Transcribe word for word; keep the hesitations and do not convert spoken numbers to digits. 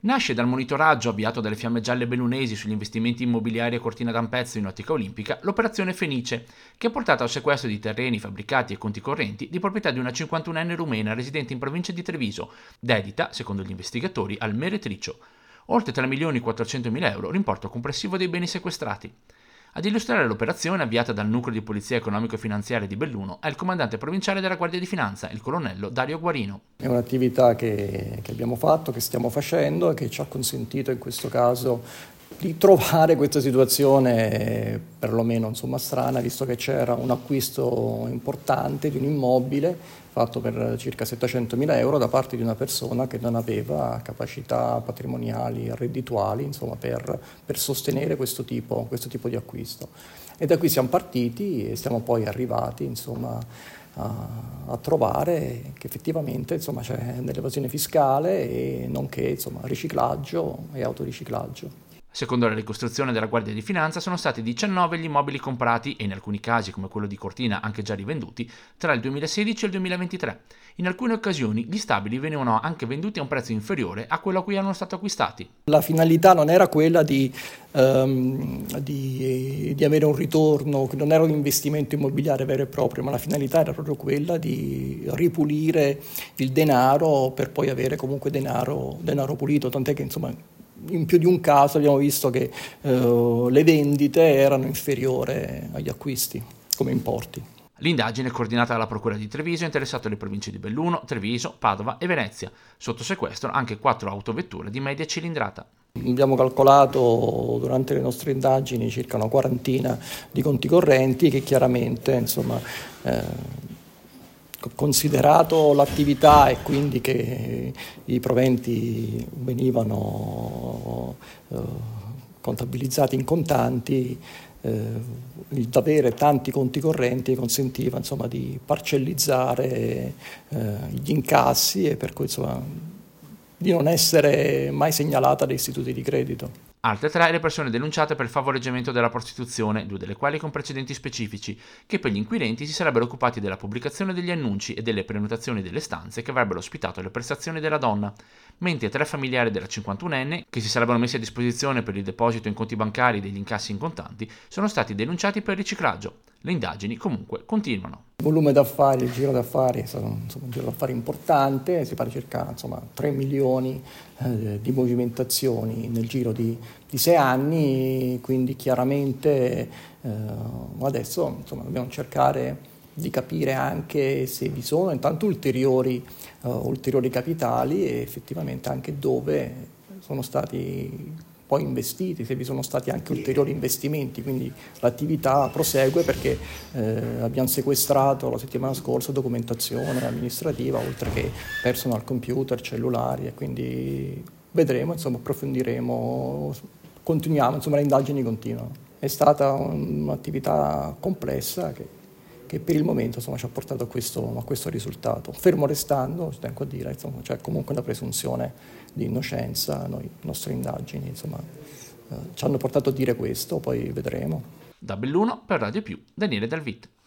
Nasce dal monitoraggio avviato dalle Fiamme Gialle bellunesi sugli investimenti immobiliari a Cortina d'Ampezzo in ottica olimpica l'operazione Fenice, che ha portato al sequestro di terreni, fabbricati e conti correnti di proprietà di una cinquantunenne rumena residente in provincia di Treviso, dedita, secondo gli investigatori, al meretricio. Oltre tre milioni quattrocentomila euro l'importo complessivo dei beni sequestrati. Ad illustrare l'operazione avviata dal nucleo di polizia economico-finanziaria di Belluno è il comandante provinciale della Guardia di Finanza, il colonnello Dario Guarino. È un'attività che, che abbiamo fatto, che stiamo facendo e che ci ha consentito in questo caso di trovare questa situazione perlomeno insomma strana, visto che c'era un acquisto importante di un immobile fatto per circa settecentomila euro da parte di una persona che non aveva capacità patrimoniali, reddituali, insomma, per, per sostenere questo tipo, questo tipo di acquisto. E da qui siamo partiti e siamo poi arrivati, insomma, a, a trovare che effettivamente, insomma, c'è dell'evasione fiscale e nonché, insomma, riciclaggio e autoriciclaggio. Secondo la ricostruzione della Guardia di Finanza sono stati diciannove gli immobili comprati e in alcuni casi, come quello di Cortina, anche già rivenduti, tra il duemilasedici e il duemilaventitré. In alcune occasioni gli stabili venivano anche venduti a un prezzo inferiore a quello a cui erano stati acquistati. La finalità non era quella di, um, di, di avere un ritorno, non era un investimento immobiliare vero e proprio, ma la finalità era proprio quella di ripulire il denaro per poi avere comunque denaro, denaro pulito, tant'è che insomma in più di un caso abbiamo visto che uh, le vendite erano inferiori agli acquisti come importi. L'indagine è coordinata dalla Procura di Treviso e ha interessato le province di Belluno, Treviso, Padova e Venezia. Sotto sequestro anche quattro autovetture di media cilindrata. Abbiamo calcolato durante le nostre indagini circa una quarantina di conti correnti che chiaramente, insomma, eh, considerato l'attività e quindi che i proventi venivano eh, contabilizzati in contanti, eh, il avere tanti conti correnti consentiva insomma di parcellizzare eh, gli incassi e per cui insomma di non essere mai segnalata da istituti di credito. Altre tre le persone denunciate per favoreggiamento della prostituzione, due delle quali con precedenti specifici, che per gli inquirenti si sarebbero occupati della pubblicazione degli annunci e delle prenotazioni delle stanze che avrebbero ospitato le prestazioni della donna, mentre tre familiari della cinquantunenne, che si sarebbero messi a disposizione per il deposito in conti bancari degli incassi in contanti, sono stati denunciati per riciclaggio. Le indagini comunque continuano. Il volume d'affari, il giro d'affari è stato insomma, un giro d'affari importante, si parla di circa insomma, tre milioni eh, di movimentazioni nel giro di, di sei anni, quindi chiaramente eh, adesso insomma, dobbiamo cercare di capire anche se vi sono intanto ulteriori, uh, ulteriori capitali e effettivamente anche dove sono stati poi investiti, se vi sono stati anche ulteriori investimenti, quindi l'attività prosegue perché eh, abbiamo sequestrato la settimana scorsa documentazione amministrativa, oltre che personal computer, cellulari e quindi vedremo, insomma approfondiremo, continuiamo, insomma le indagini continuano. È stata un'attività complessa che, che per il momento insomma, ci ha portato a questo, a questo risultato, fermo restando, ci tengo a dire, insomma, c'è comunque una presunzione di innocenza, noi, le nostre indagini insomma, eh, ci hanno portato a dire questo, poi vedremo. Da Belluno per Radio Più, Daniele Dalvit.